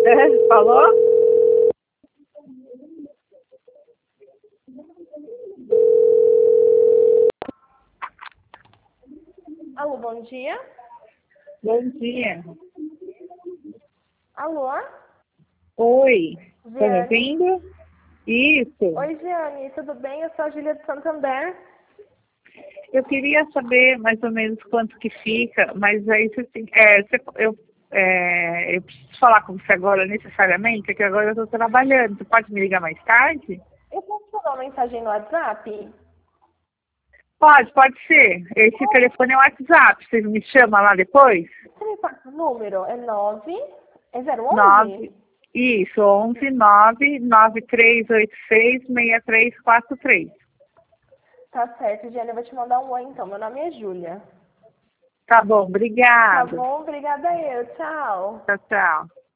Falou? Alô, bom dia. Bom dia. Alô? Oi. Tá me Giane? ouvindo? Isso. Oi, Giane, tudo bem? Eu sou a Júlia de Santander. Eu queria saber mais ou menos quanto que fica, mas aí eu preciso falar com você agora necessariamente, porque agora eu estou trabalhando. Você pode me ligar mais tarde? Eu posso mandar uma mensagem no WhatsApp? Pode ser. Esse telefone é o WhatsApp. Você me chama lá depois? Você me passa o número? É 9? É 011? 9. Isso, 11 993866343. Tá certo, Giane, eu vou te mandar um oi então. Meu nome é Júlia. Tá bom, Tá obrigado. bom? Obrigada eu. Tchau. Tchau, tchau.